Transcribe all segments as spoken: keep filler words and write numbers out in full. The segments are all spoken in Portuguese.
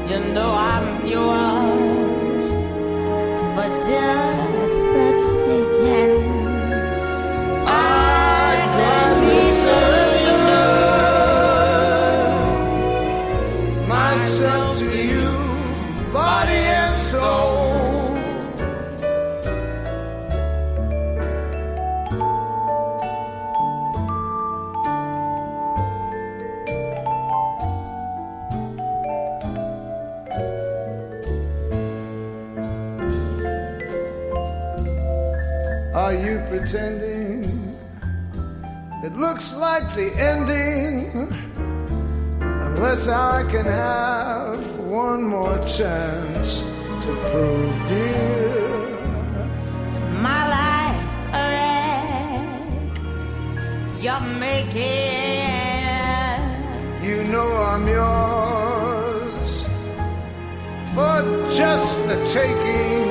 You know I'm yours for just the taking. I gladly surrender myself to you, body and soul. Are you pretending? It looks like the ending, unless I can have one more chance to prove, dear, my life a wreck. You're making, you know I'm yours for just the taking.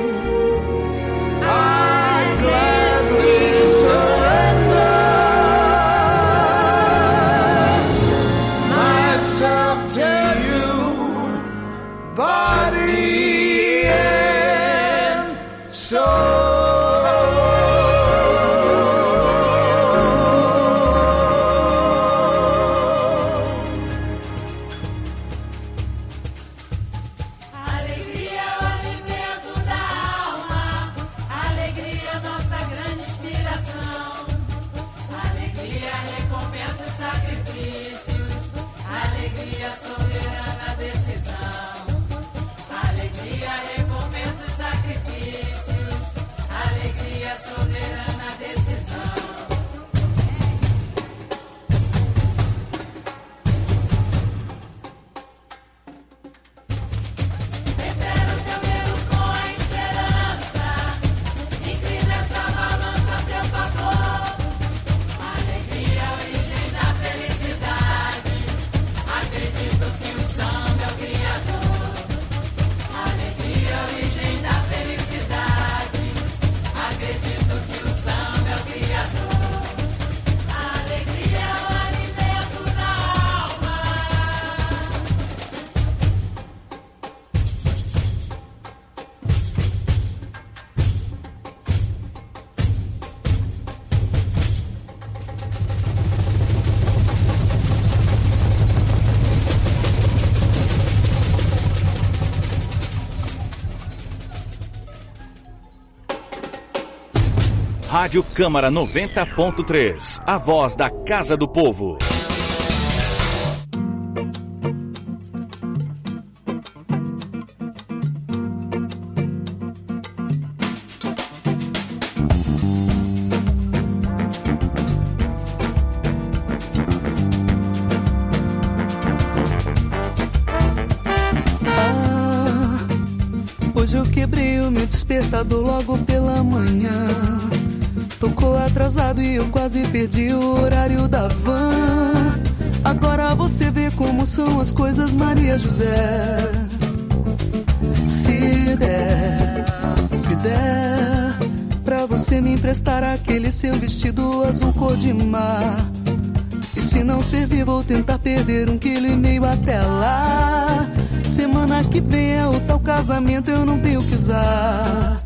I gladly surrender myself to you, body and soul. Rádio Câmara noventa ponto três, a voz da Casa do Povo. Ah, hoje eu quebrei o meu despertador logo pela manhã. Tocou atrasado e eu quase perdi o horário da van. Agora você vê como são as coisas, Maria José. Se der, se der, pra você me emprestar aquele seu vestido azul cor de mar. E se não servir, vou tentar perder um quilo e meio até lá. Semana que vem é o tal casamento, eu não tenho o que usar.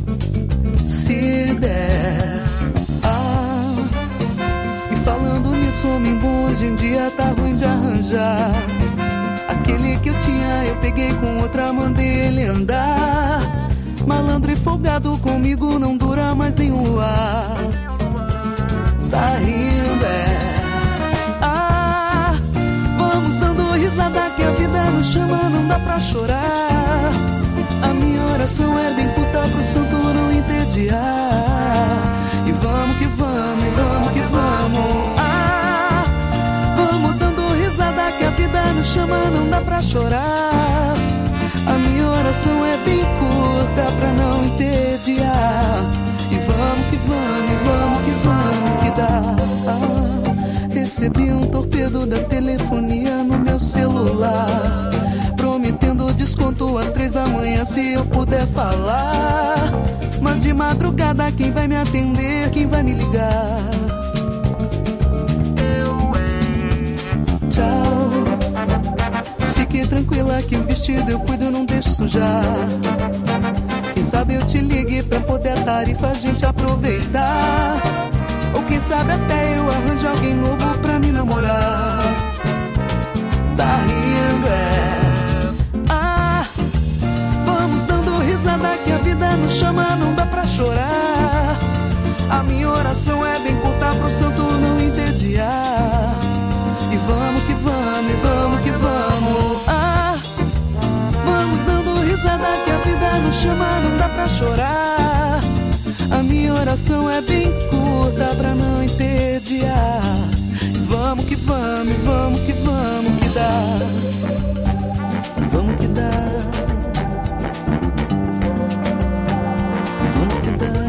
Se der. Ah, e falando nisso, homem bom hoje em dia tá ruim de arranjar. Aquele que eu tinha eu peguei com outra, mandei ele andar. Malandro e folgado comigo não dura mais nem o ar. Tá rindo, é. Ah, vamos dando risada que a vida nos chama, não dá pra chorar. A minha oração é bem curta pro santo não entediar. E vamos que vamos, e vamos que vamos. Ah, vamos dando risada que a vida nos chama, não dá pra chorar. A minha oração é bem curta pra não entediar. E vamos que vamos, e vamos que vamos que dá. Ah, recebi um torpedo da telefonia no meu celular, prometendo desconto às três da manhã se eu puder falar. Mas de madrugada quem vai me atender, quem vai me ligar? Tchau. Fique tranquila que o vestido eu cuido, não deixo sujar. Quem sabe eu te ligue pra poder a tarifa a gente aproveitar. Ou quem sabe até eu arranjo alguém novo pra me namorar. Tá rindo, é? Ah, vamos dando risada que a vida nos chama, não dá pra chorar. A minha oração é bem curta pro santo não entediar. E vamos que vamos, e vamos que vamos. Ah, vamos dando risada que a vida nos chama, não dá pra chorar. A minha oração é bem curta pra não entediar. E vamos que vamos, e vamos que vamos que dá. Vamos que dá. Vamos que dá.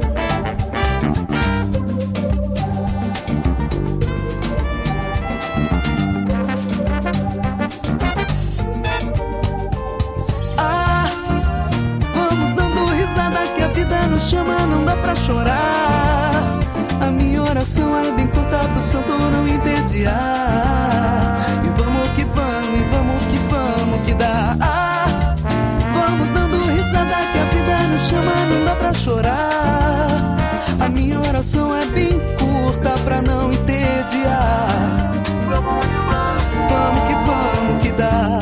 Que a vida nos chama, não dá pra chorar. A minha oração é bem curta pro santo não entediar. E vamos que vamos, e vamos que vamos que dá. Ah, vamos dando risada que a vida nos chama, não dá pra chorar. A minha oração é bem curta pra não entediar. Vamos que vamos que dá.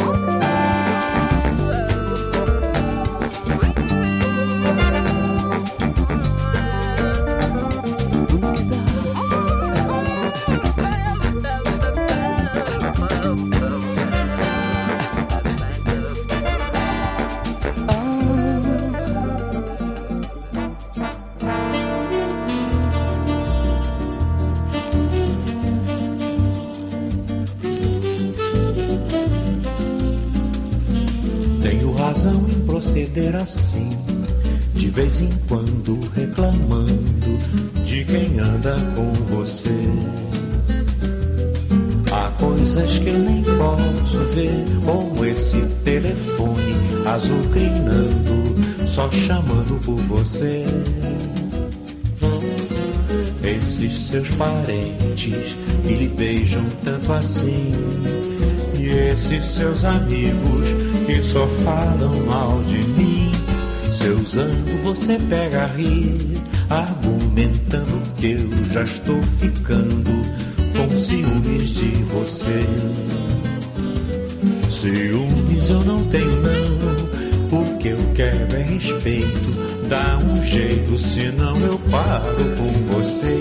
Proceder assim, de vez em quando reclamando de quem anda com você. Há coisas que eu nem posso ver, como esse telefone azucrinando, só chamando por você. Esses seus parentes que lhe beijam tanto assim, e esses seus amigos que só falam mal de mim. Se eu usando você pega a rir, argumentando que eu já estou ficando com ciúmes de você. Ciúmes eu não tenho não, o que eu quero é respeito. Dá um jeito, senão eu paro com você.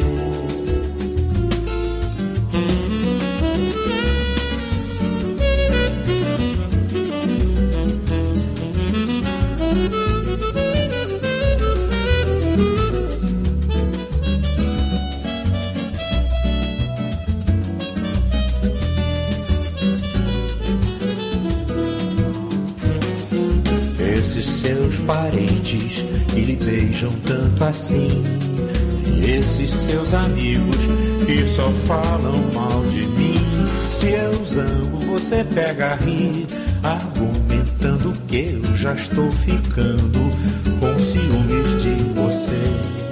Parentes que lhe beijam tanto assim, e esses seus amigos que só falam mal de mim. Se eu zango, você pega a rir, argumentando que eu já estou ficando com ciúmes de você.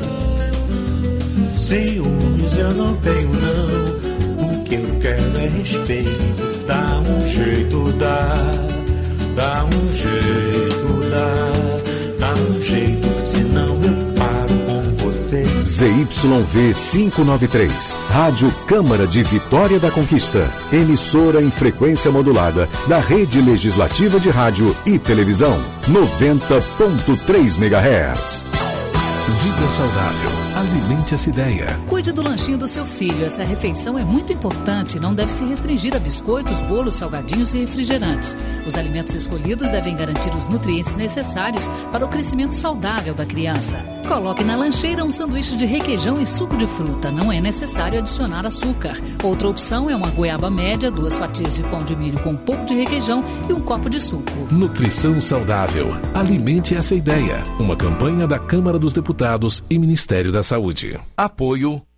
Ciúmes eu não tenho não, o que eu quero é respeito. Dá um jeito, dá, dá um jeito, dá. Dá um jeito, senão eu paro com você. Z Y V quinhentos e noventa e três, Rádio Câmara de Vitória da Conquista, emissora em frequência modulada da Rede Legislativa de Rádio e Televisão, noventa ponto três megahertz. Vida saudável. Alimente essa ideia. Cuide do lanchinho do seu filho. Essa refeição é muito importante e não deve se restringir a biscoitos, bolos, salgadinhos e refrigerantes. Os alimentos escolhidos devem garantir os nutrientes necessários para o crescimento saudável da criança. Coloque na lancheira um sanduíche de requeijão e suco de fruta. Não é necessário adicionar açúcar. Outra opção é uma goiaba média, duas fatias de pão de milho com um pouco de requeijão e um copo de suco. Nutrição saudável. Alimente essa ideia. Uma campanha da Câmara dos Deputados e Ministério da Saúde. Apoio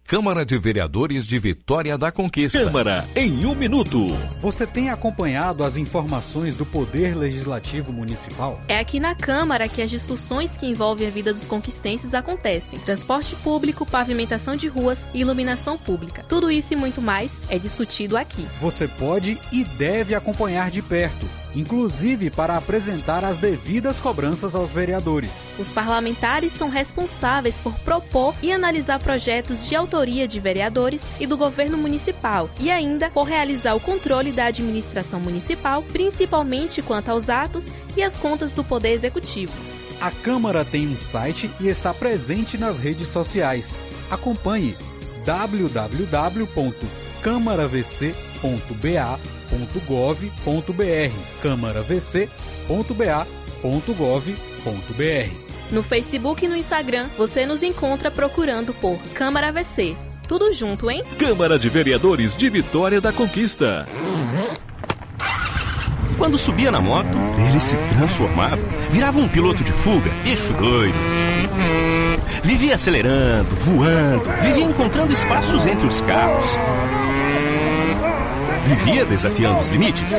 Câmara de Vereadores de Vitória da Conquista. Câmara em um minuto. Você tem acompanhado as informações do Poder Legislativo Municipal? É aqui na Câmara que as discussões que envolvem a vida dos conquistenses acontecem. Transporte público, pavimentação de ruas e iluminação pública. Tudo isso e muito mais é discutido aqui. Você pode e deve acompanhar de perto, inclusive para apresentar as devidas cobranças aos vereadores. Os parlamentares são responsáveis por propor e analisar projetos de autoria de vereadores e do governo municipal e ainda por realizar o controle da administração municipal, principalmente quanto aos atos e as contas do Poder Executivo. A Câmara tem um site e está presente nas redes sociais. Acompanhe w w w ponto câmara v c ponto b a ponto gov ponto b r câmara v c ponto b a ponto gov ponto b r. No Facebook e no Instagram, você nos encontra procurando por Câmara V C. Tudo junto, hein? Câmara de Vereadores de Vitória da Conquista. Quando subia na moto, ele se transformava, virava um piloto de fuga, eixo doido. Vivia acelerando, voando, vivia encontrando espaços entre os carros. Vivia desafiando os limites.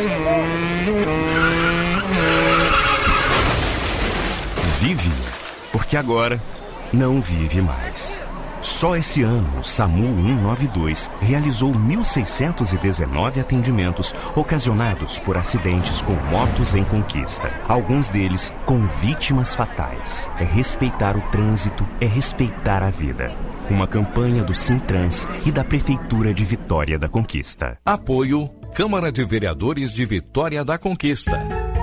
Vive, porque agora não vive mais. Só esse ano, o SAMU cento e noventa e dois realizou mil seiscentos e dezenove atendimentos ocasionados por acidentes com motos em conquista. Alguns deles com vítimas fatais. É respeitar o trânsito, é respeitar a vida. Uma campanha do Sintrans e da Prefeitura de Vitória da Conquista. Apoio Câmara de Vereadores de Vitória da Conquista.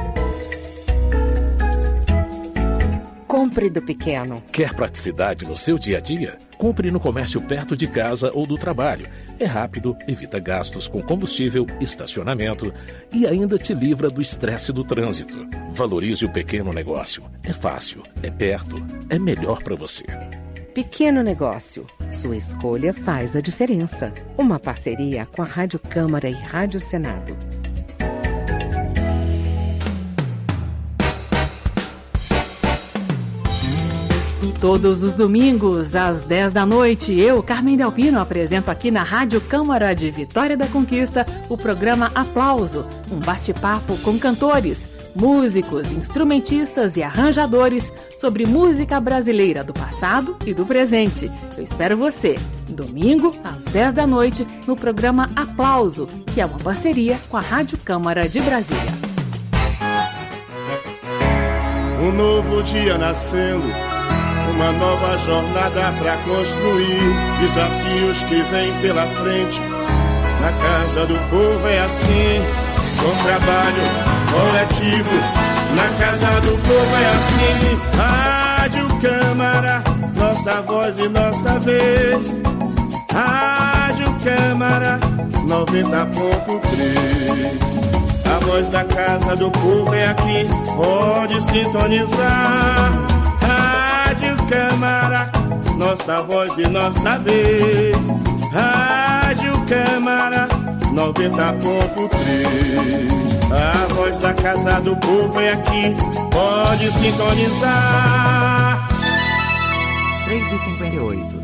Compre do pequeno. Quer praticidade no seu dia a dia? Compre no comércio perto de casa ou do trabalho. É rápido, evita gastos com combustível, estacionamento e ainda te livra do estresse do trânsito. Valorize o pequeno negócio. É fácil, é perto, é melhor para você. Pequeno negócio. Sua escolha faz a diferença. Uma parceria com a Rádio Câmara e Rádio Senado. Todos os domingos, às dez da noite, eu, Carmen Delpino, apresento aqui na Rádio Câmara de Vitória da Conquista o programa Aplauso, um bate-papo com cantores, músicos, instrumentistas e arranjadores sobre música brasileira do passado e do presente. Eu espero você, domingo, às dez da noite, no programa Aplauso, que é uma parceria com a Rádio Câmara de Brasília. Um novo dia nascendo, uma nova jornada pra construir, desafios que vêm pela frente. Na casa do povo é assim, com trabalho coletivo. Na casa do povo é assim, Rádio Câmara, nossa voz e nossa vez. Rádio Câmara, noventa ponto três. A voz da casa do povo é aqui, pode sintonizar. Rádio Câmara, nossa voz e nossa vez. Rádio Câmara, noventa ponto três. A voz da casa do povo é aqui, pode sintonizar. três e cinquenta e oito.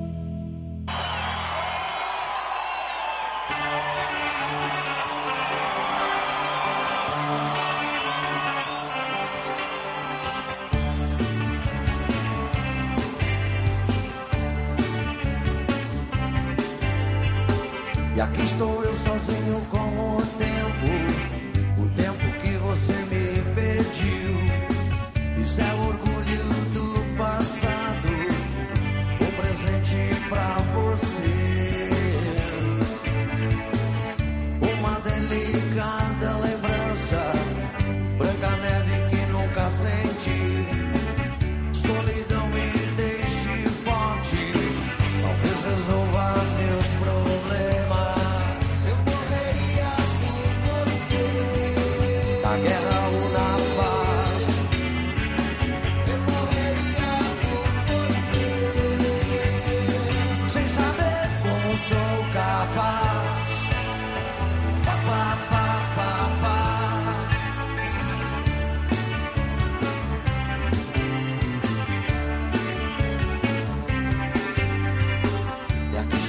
E aqui estou eu sozinho com o tempo, o tempo que você me pediu. Isso é orgulho do passado, o presente pra você. Uma delicada lembrança, branca neve que nunca senti. Solidão me deixe forte, talvez resolva meus problemas. Na guerra ou na paz, eu morreria por você, sem saber como sou capaz. Pa, pa, pa, pa, pa. E aqui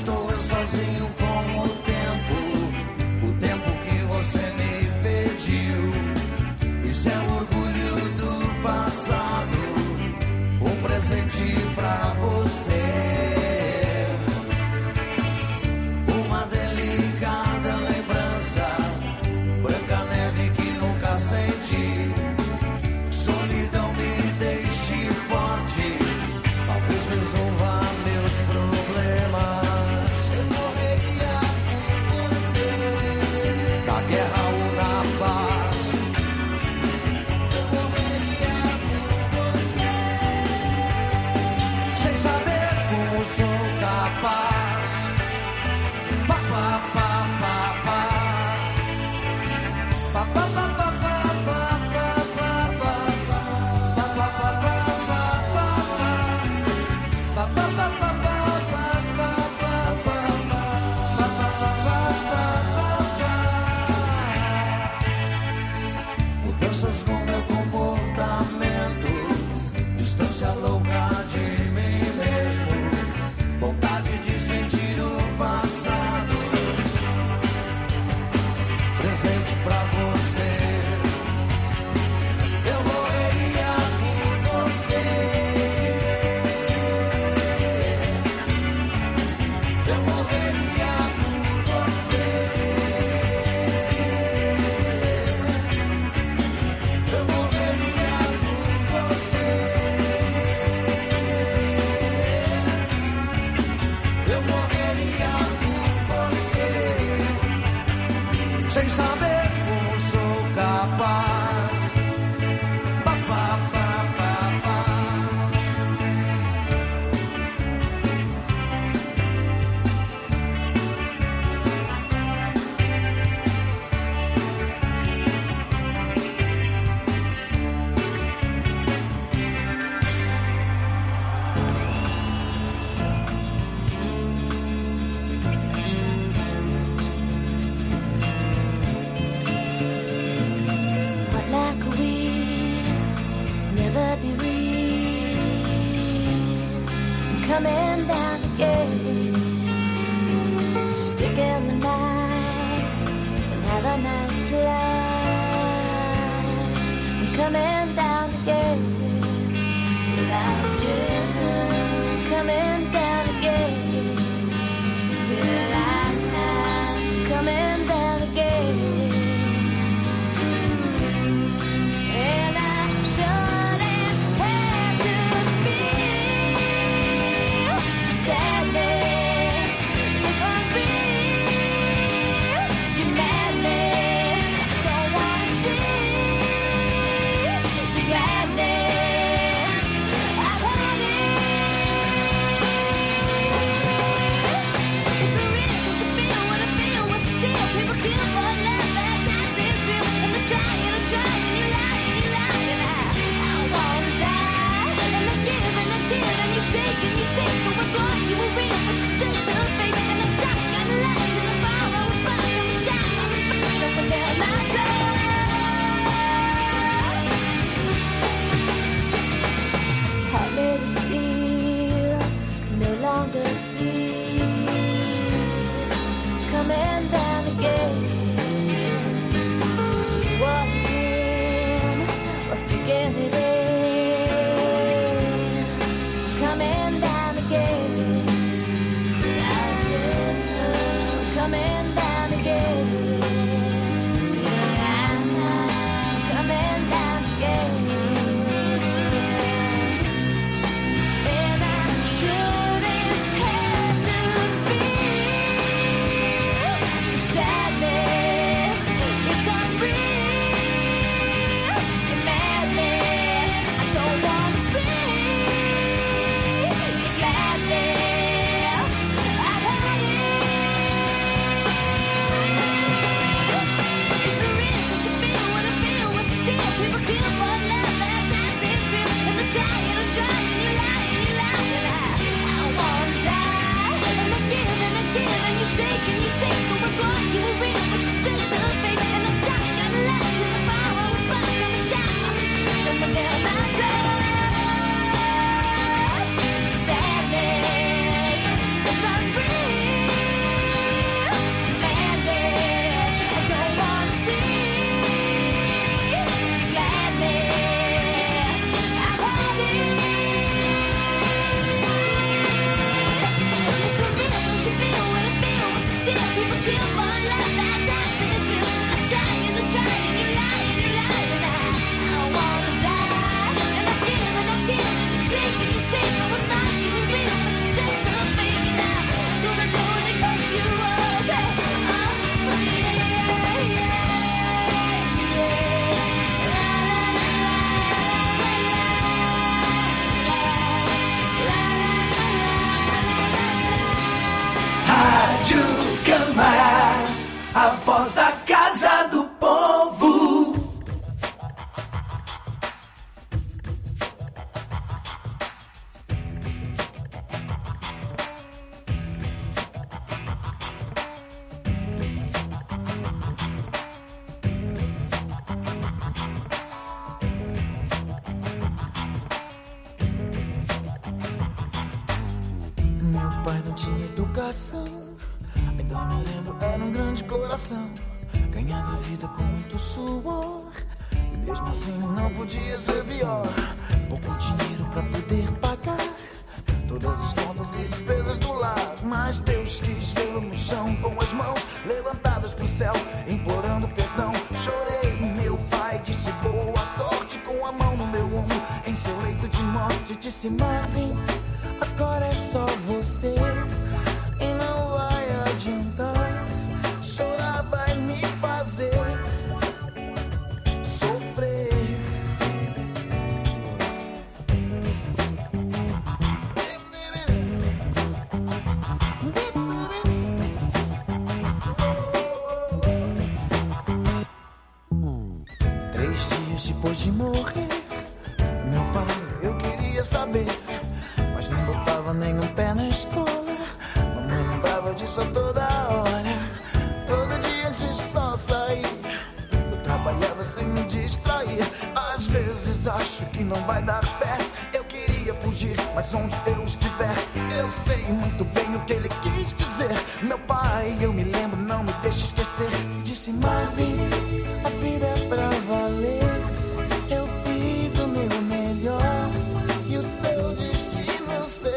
dias depois de morrer, meu pai, eu queria saber, mas não botava nenhum pé na escola. Mamãe lembrava disso a toda hora. Todo dia antes de só sair, eu trabalhava sem me distrair. Às vezes acho que não vai dar pé. Eu queria fugir, mas onde eu estiver, eu sei muito bem o que ele quis dizer. Meu pai, eu me lembro, não me deixe esquecer. Disse: Marvin, a vida é pra valer. Eu fiz o meu melhor e o seu destino eu sei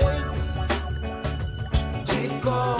de cor.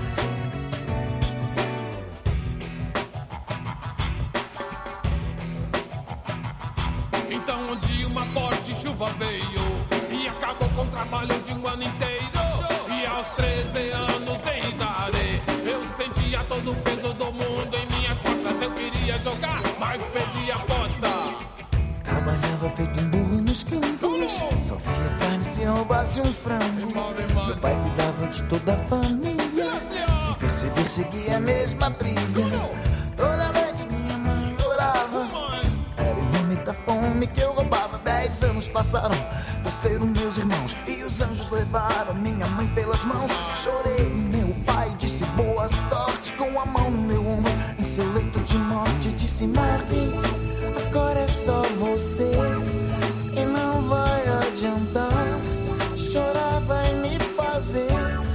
Então um dia uma forte chuva veio e acabou com o trabalho de um ano inteiro. E aos treze anos de idade eu sentia todo o peso do mundo em minhas costas. Eu queria jogar, mas perdi a aposta. Trabalhava feito um burro nos campos, só via carne se roubasse um frango. Meu pai cuidava de toda a família, sem perceber seguia a mesma trilha. Toda noite minha mãe orava, era em nome da fome que eu roubava. Dez anos passaram, cresceram meus irmãos e os anjos levaram minha mãe pelas mãos. Chorei, meu pai disse boa sorte, com a mão no meu ombro em seu leito de morte. Disse: Marvin, agora é só você e não vai adiantar. Chorar vai me fazer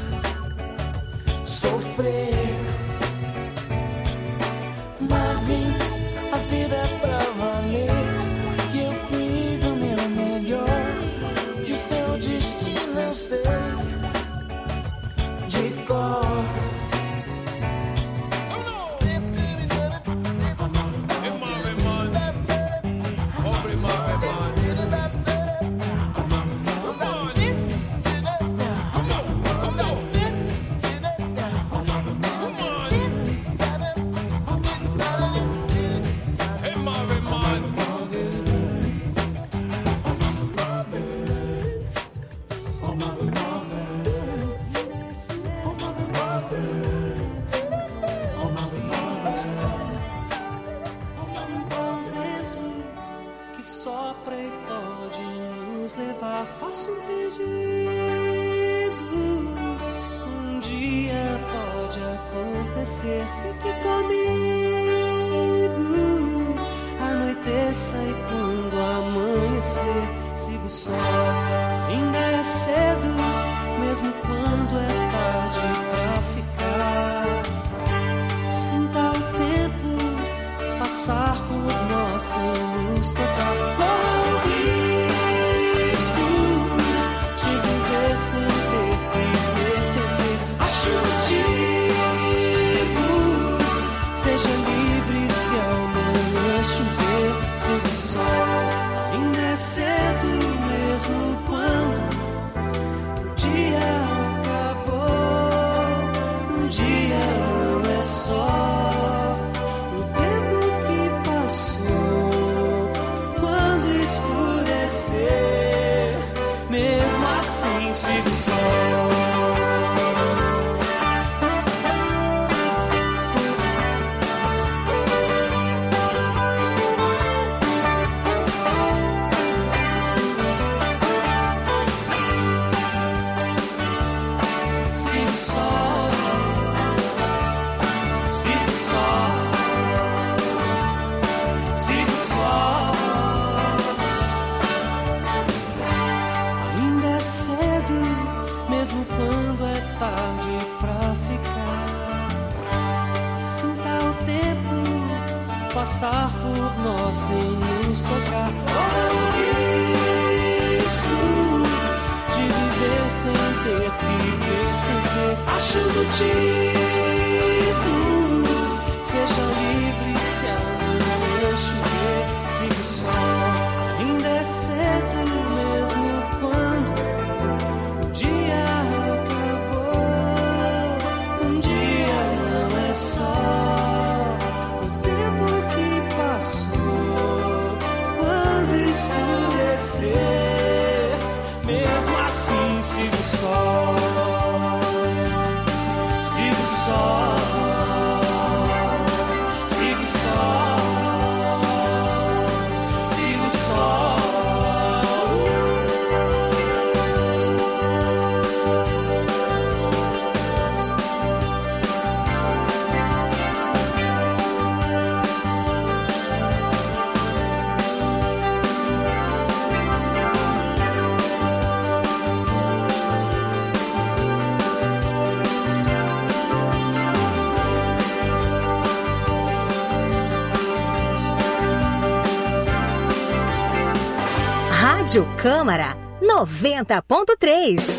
sofrer. Marvin, a vida é pra valer e eu fiz o meu melhor e o seu destino eu sei de cor. Faço um pedido, um dia pode acontecer, fique comigo. Anoiteça e quando amanhecer, siga o sol. Ainda é cedo, mesmo quando é tarde pra ficar. Sinta o tempo passar por nós sem nos tocar. Sem ter que pertencer, acho motivo. Seja livre se amanhã chover, siga o sol. Ainda é cedo mesmo quando o dia acabou. Um dia não é só o tempo que passou. Quando escurecer, mesmo assim siga o sol. Siga o sol. Siga o sol. Siga o sol. Ainda é cedo, mesmo quando é tarde pra ficar. Sinta o tempo passar por nós sem nos tocar. Corra o risco de viver sem ter que pertencer. Acho motivo. Seja livre se amanhã chover, siga o sol. Ainda é cedo mesmo quando o dia acabou. Um dia não é só o tempo que passou. Quando escurecer, mesmo assim siga o sol. Siga o sol. Siga o sol. Rádio Câmara noventa ponto três.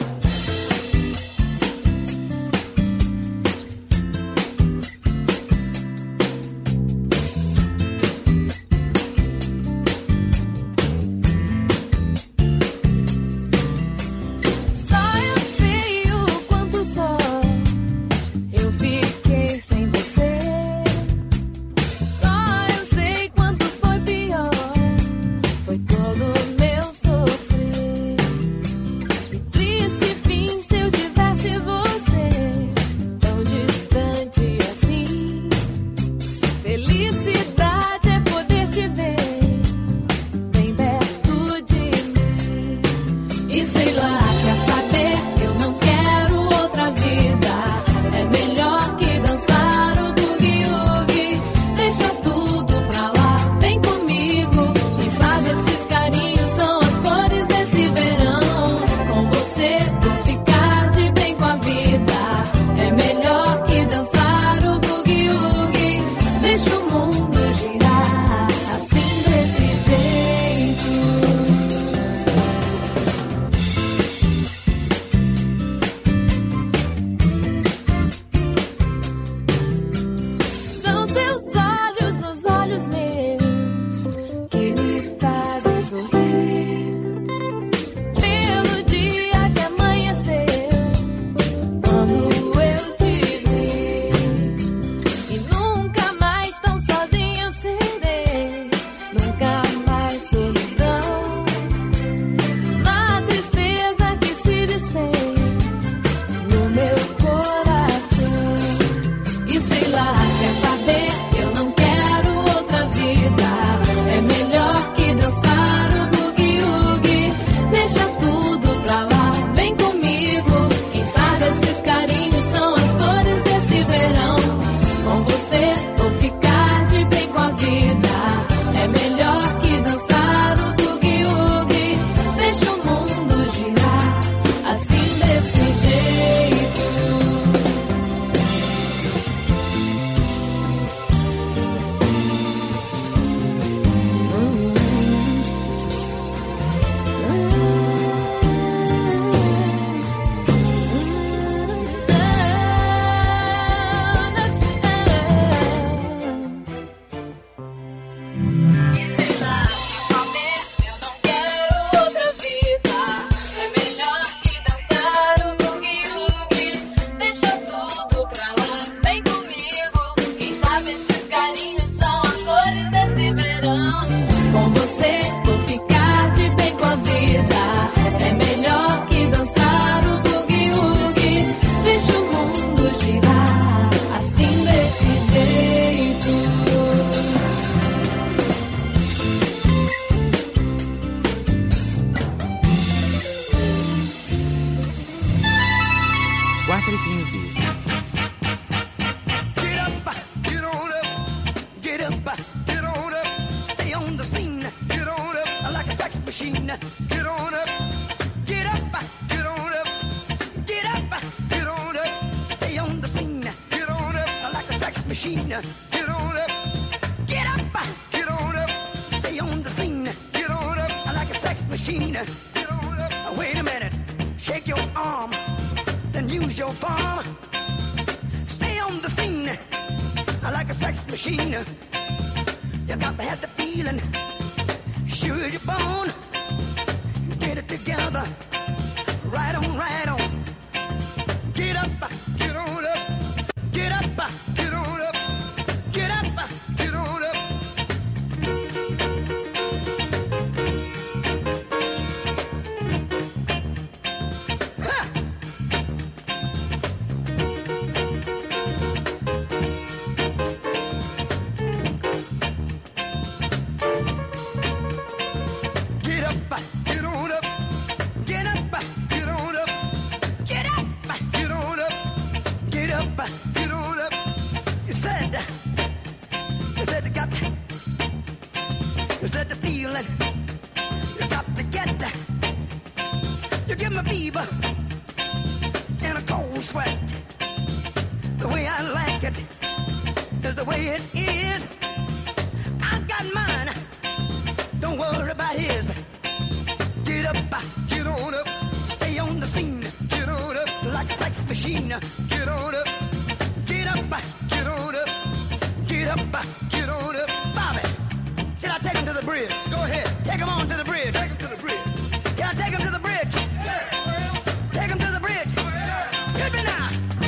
machine. Get on up, get up, get on up, get up, get on up. Bobby, should I take him to the bridge? Go ahead. Take him on to the bridge. Take him to the bridge. Can I take him to the bridge? Yeah. Take him to the bridge. Yeah. Hit me now.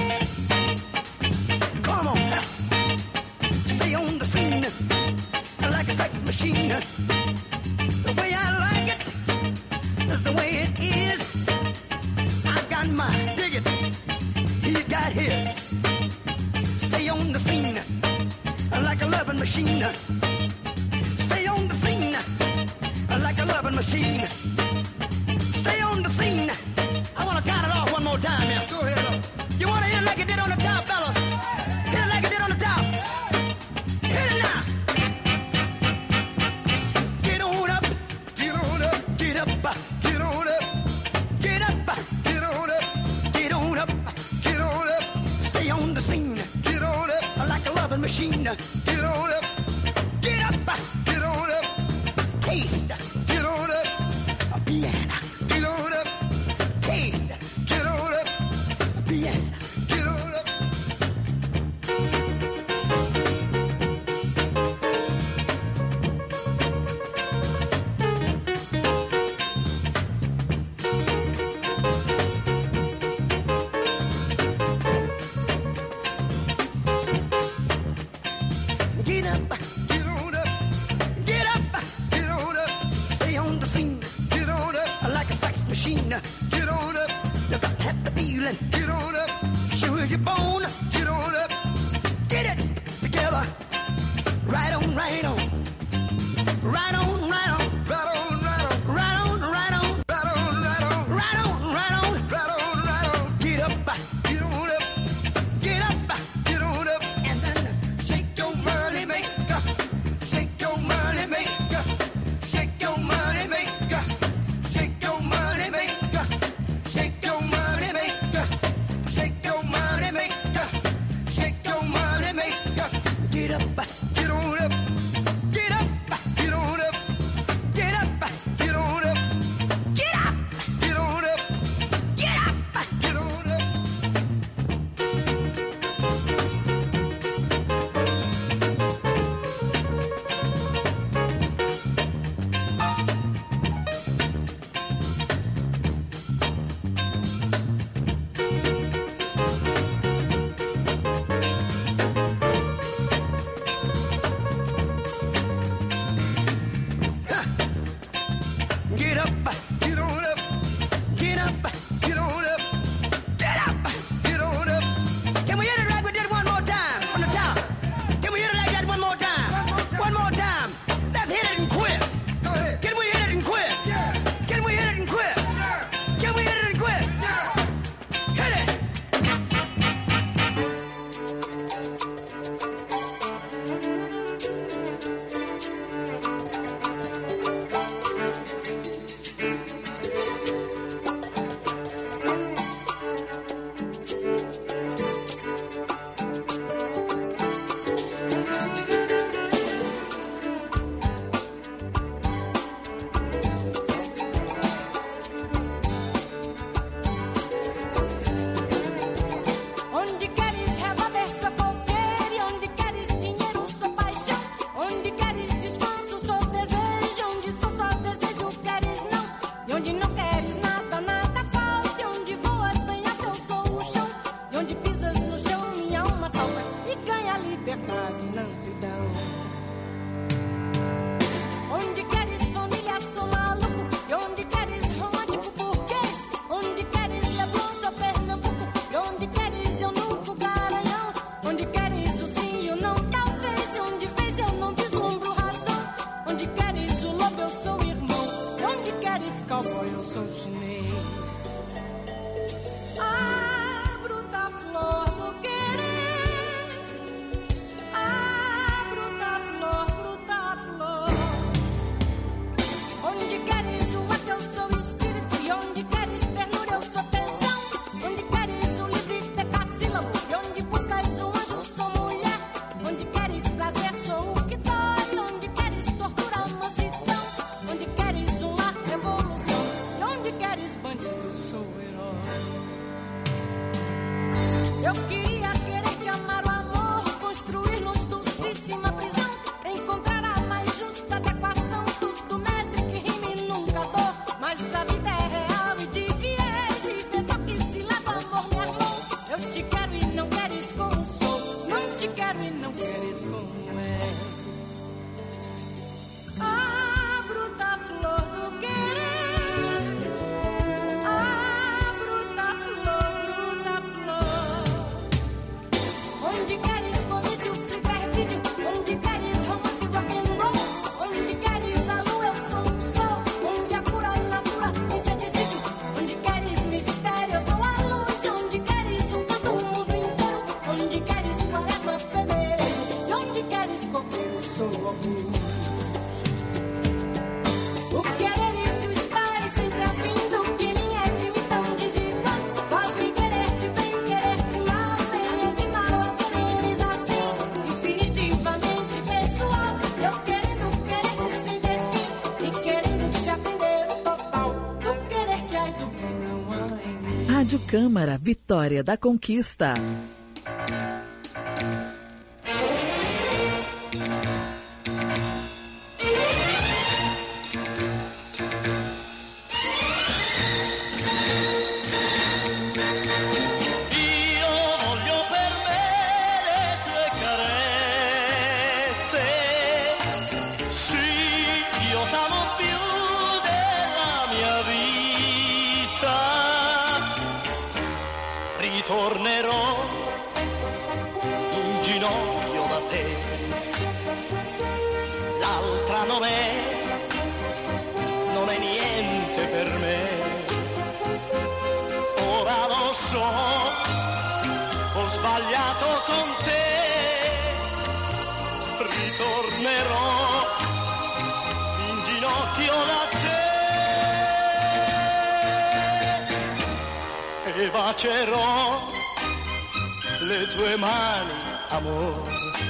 Come on. Stay on the scene like a sex machine. The way I like it is the way it is. I've got mine. Dig it. He's got his. Stay on the scene like a loving machine. Stay on the scene like a loving machine. Stay on the scene. I want to count it off one more time now. Go ahead. Up. You want to hit it like it did on the top, fellas? Hit it like it did on the top. Hit it now. Get on up. Get on up. Get up. Get on up. Get up. Get on up. Get on up. Get on up. Stay on the scene. Get on up. Like a loving machine. Get on up. Get up. Get on up. Taste. Get on up. A piano. Get on up. Taste. Get on up. A piano. Get on up. Get up, get on up, get up, get on up. Stay on the scene, get on up, like a sex machine. Get on up, you got to have the feeling. Get on up, sure as you're born. Get on up, get it together. Right on, right on, right on, right on, right on, right on, right on, right on, right on, right on, right on, right on, right on, right on. Get up, get on up, get up, get on up, and then shake your money maker, shake your money maker, shake your money maker, shake your money maker, shake your money maker, shake your money maker, shake your money maker. Get up, get on up, get up, get on up, get up, get on up, get up, get on up, get up, get on up. Get up, get on up, get up, get on up, get up, get on up. Can we hit it like we did one more time from the top? Can we hit it like that one more time? One more time. Let's hit it and quit. Go ahead. Can we hit it and quit? Yeah. Can we hit it and quit? Yeah. Can we hit it and quit? Yeah. Hit it. Onde queres rebater sua coqueira, e onde queres dinheiro, sua paixão, onde queres descanso, sou desejo, onde sou só desejo, queres não, e onde não queres nada, nada falta, e onde voas bem até eu sou o chão, e onde pisas no chão, minha alma salta e ganha liberdade na amplidão. Onde queres família, sou maluco, e onde queres romântico, burguês, onde queres Leblon, sou Pernambuco, e onde queres eu nunca garanhão, onde queres o sim e o não, talvez, e onde vês eu não vislumbro razão, onde queres o lobo, eu sou irmão, e onde queres cowboy, eu sou chinês. Ah, bruta flor do querer, ah, bruta flor, bruta flor. Onde queres o ato, eu sou espírito, e onde queres ternura, eu sou tensão, onde queres o livre decassílabo, e onde buscas um anjo, sou mulher, onde queres prazer, sou o que dói, onde queres tortura, mansidão, onde queres uma revolução, e onde queres bandido, sou o herói. Rádio Câmara, Vitória da Conquista. Tornerò in ginocchio da te, l'altra non è, non è niente per me. Ora lo so, ho sbagliato con te, ritornerò in ginocchio da te e bacerò le tue mani, amore,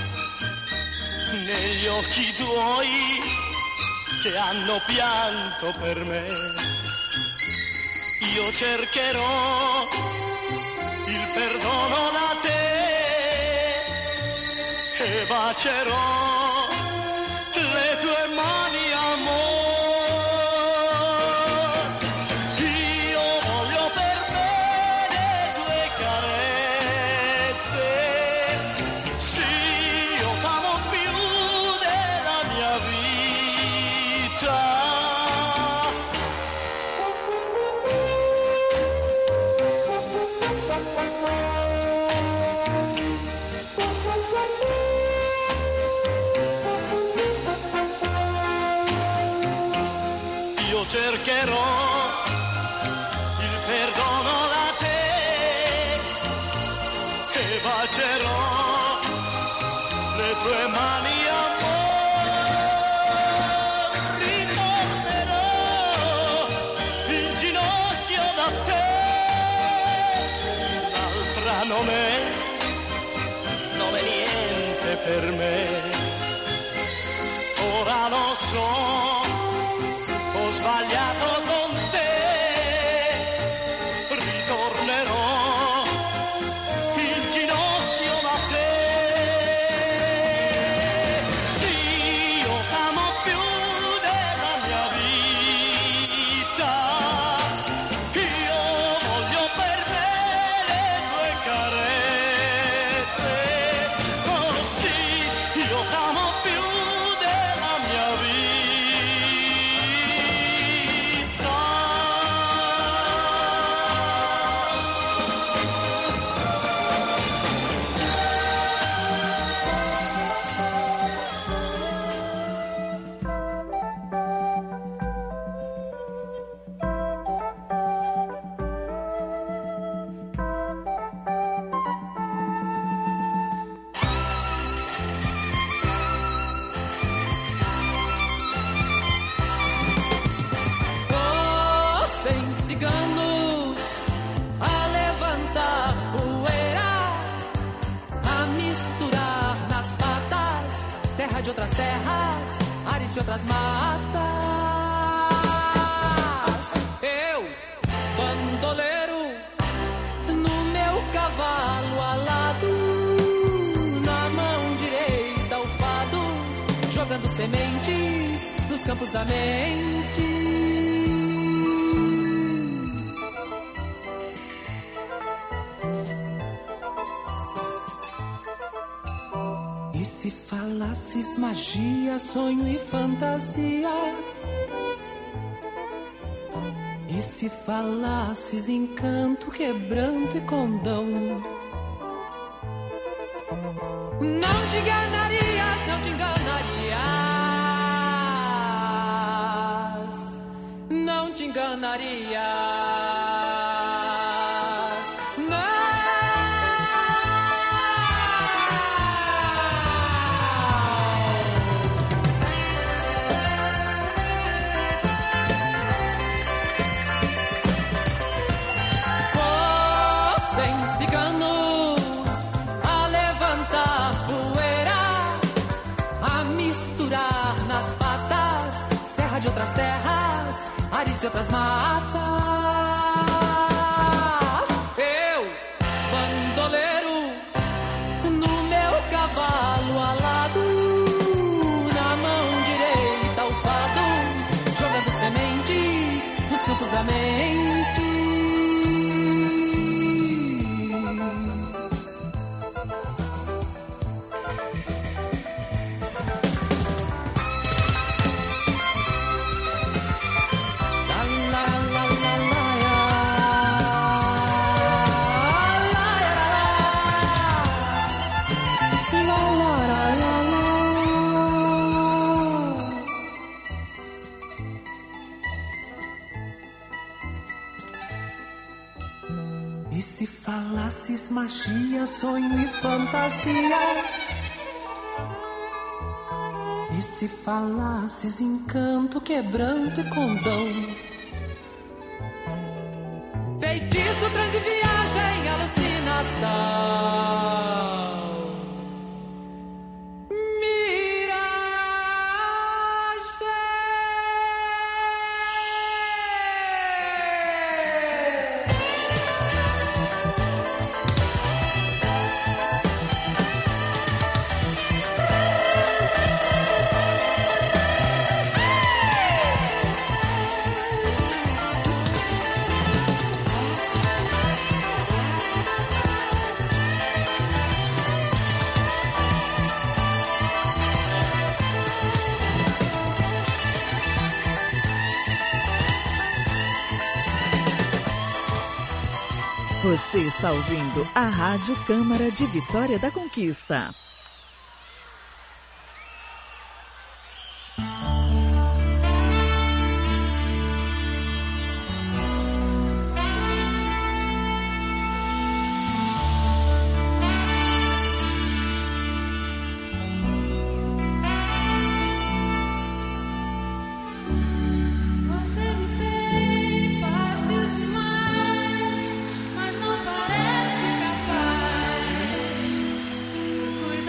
negli occhi tuoi che hanno pianto per me. Io cercherò il perdono da te e bacerò le tue mani, amore. Cercherò il perdono da te e bacerò le tue mani, amore. Ritornerò in ginocchio da te, l'altra non è, non è niente per me. Ora lo so, ho sbagliato con te, ritornerò in ginocchio da te. Sì, io t'amo più della mia vita, io voglio per te le tue carezze. Oh sì, io t'amo più della mia vita. De outras terras, ares de outras matas. Eu, bandoleiro, no meu cavalo alado, na mão direita o fado, jogando sementes nos campos da mente. E se falasses magia, sonho e fantasia? E se falasses encanto, quebranto e condão? Não te enganarias, não te enganarias, não te enganarias. Outras matas, E se falasses magia, sonho e fantasia? E se falasses encanto, quebranto e condão? Feitiço, transe, viagem, alucinação. Você está ouvindo a Rádio Câmara de Vitória da Conquista. Cuidar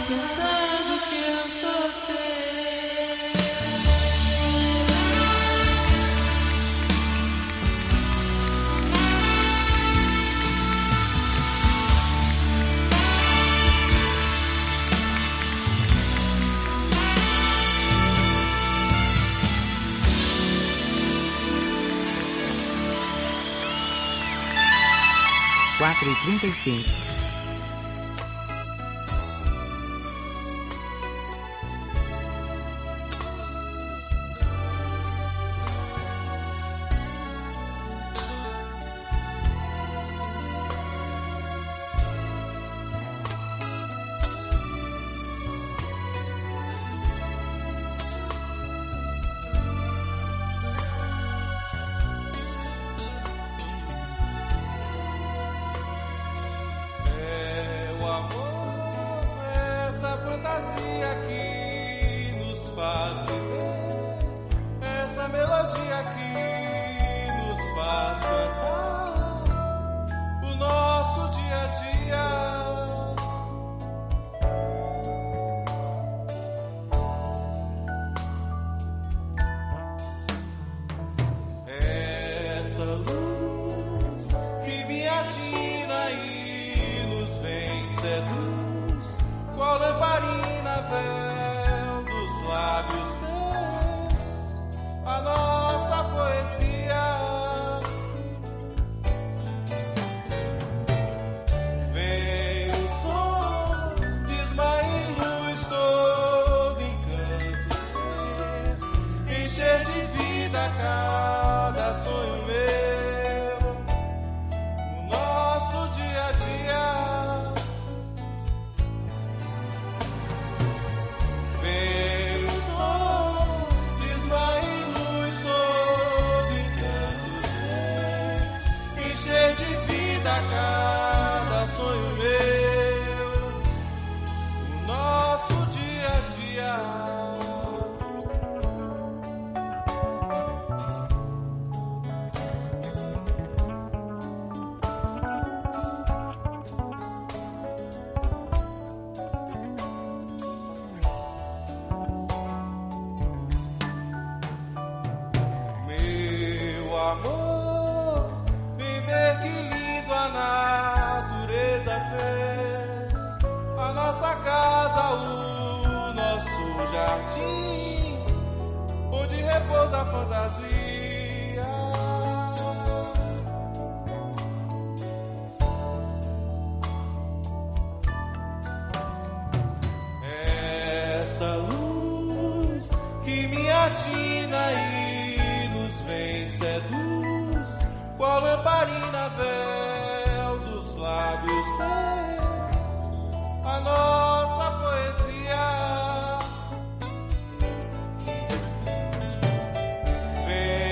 pensando que eu sou seu. quatro e trinta e cinco. Vem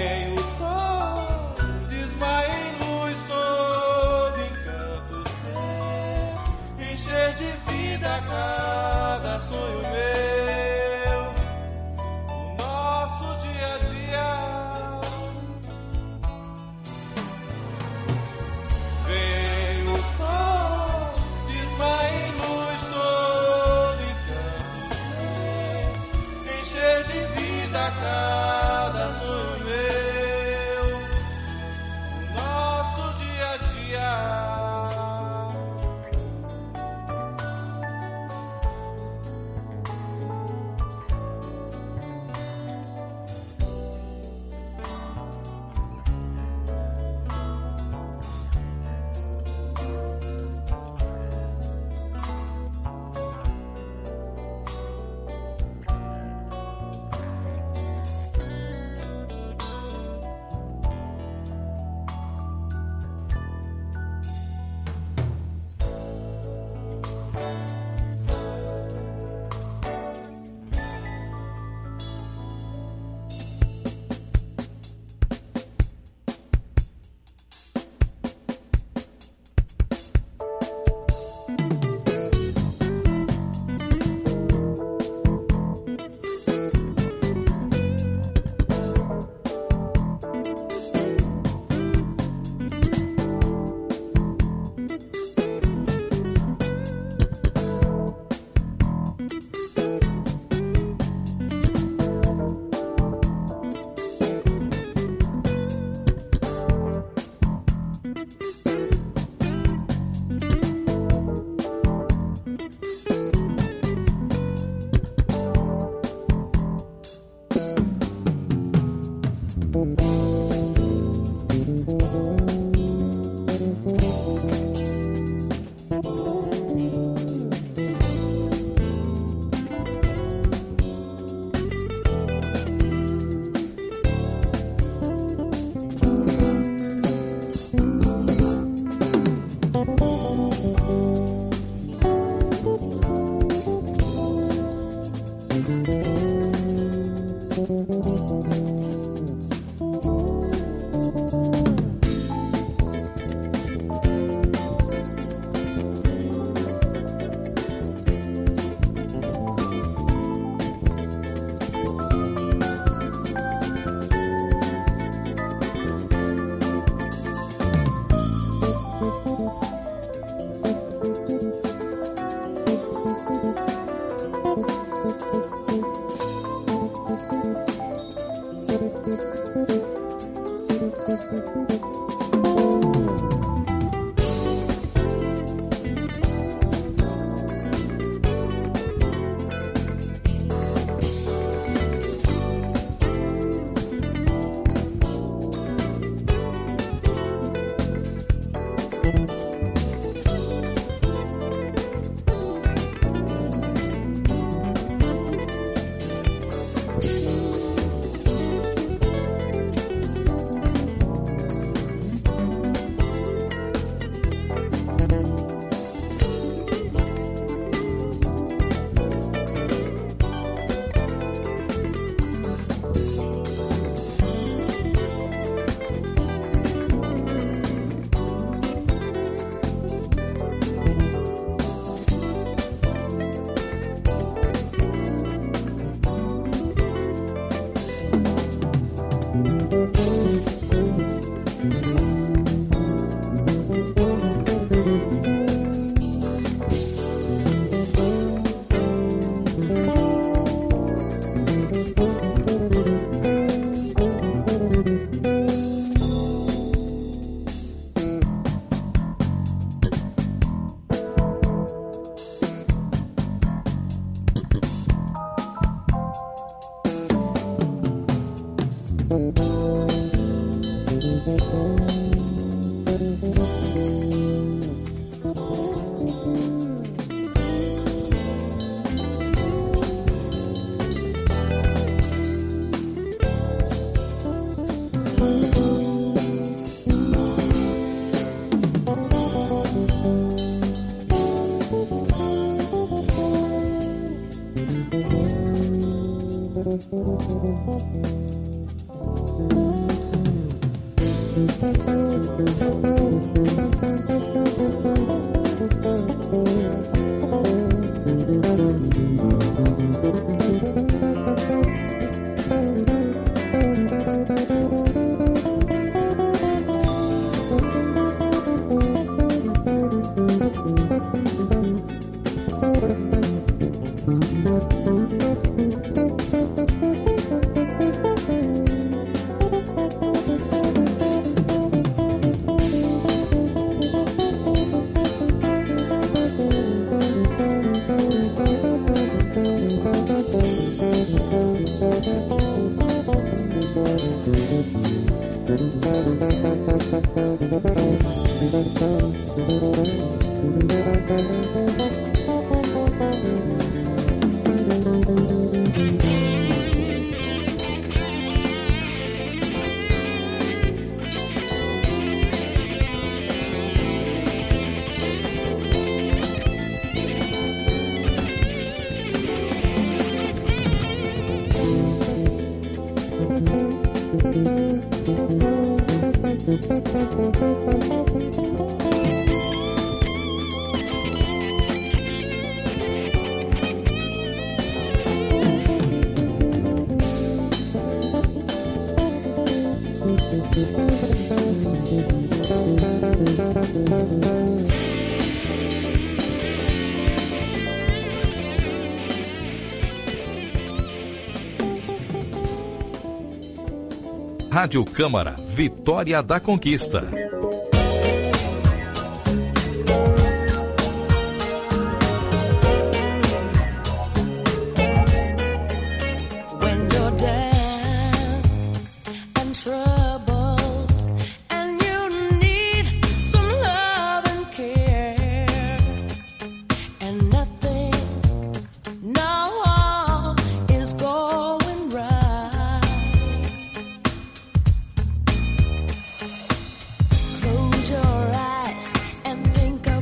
Rádio Câmara, Vitória da Conquista.